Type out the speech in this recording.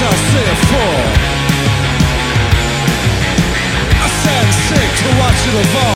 I said fall. I sat sick to watch it evolve.